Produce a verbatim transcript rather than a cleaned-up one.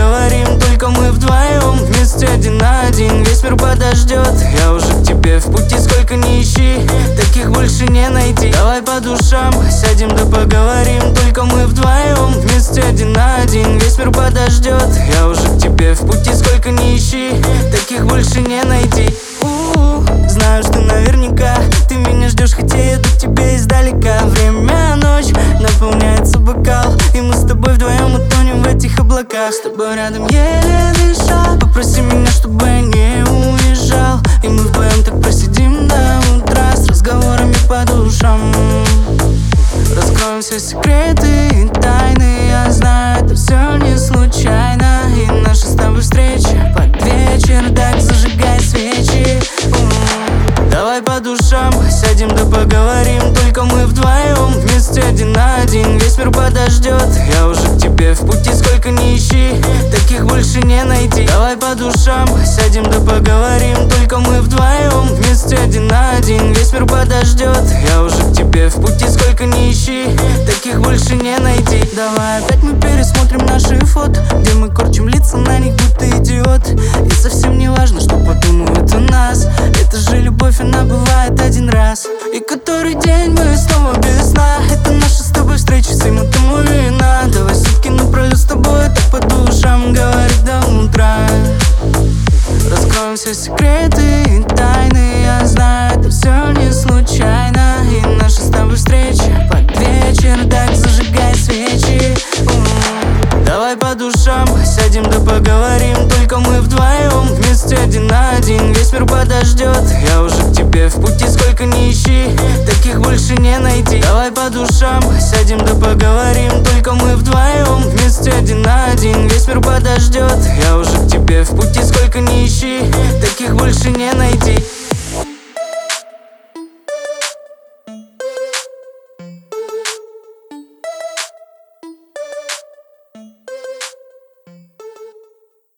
поговорим, только мы вдвоем, вместе один на один. Весь мир подождет, я уже к тебе в пути, сколько не ищи, таких больше не найти. Давай по душам сядем да поговорим, только мы вдвоем, вместе один на один. Весь мир подождет, я уже к тебе в пути, сколько не ищи, таких больше не найти. У-у-у. Знаю, что наверняка ты меня ждешь, хотя еду к тебе издалека. Время, ночь, наполняется бокал, и мы с тобой вдвоем утонем в этих облаках. С тобой рядом еле дышал, попроси меня, чтобы я не уезжал, и мы вдвоем так просидим до утра с разговорами по душам. Раскроем все секреты и тайны, я знаю, это все не случайно. И наша с тобой встреча под вечер, так зажигай свечи. Давай по душам сядем да поговорим, только мы вдвоем, вместе один на один. Весь мир подождет, я уже к тебе в пути, сколько не ищи, таких больше не найти. Давай по душам сядем да поговорим, только мы вдвоем, вместе один на один. Весь мир подождет, я уже к тебе в пути, сколько не ищи, таких больше не найти. Давай опять мы пересмотрим наши фото, где мы корчим лица, на них будто идиот. И совсем не важно, что подумают о нас, это же любовь, она бывает один раз. И который день мы снова без сна, это наша с тобой встреча, всем этому вина. Давай сутки напролёт с тобой так по душам говорить до утра. Раскроем все секреты и тайны, я знаю, это все не случайно. И наша с тобой встреча под вечер, так зажигай свечи. Давай по душам сядем да поговорим, только мы вдвоем, вместе один на один. Весь мир подождет, я уже к тебе в пути, сколько не ищи, таких больше не найти. Давай по душам сядем да поговорим, только мы вдвоем, вместе один на один. Весь мир подождет, я уже к тебе в пути, сколько не ищи, таких больше не найти.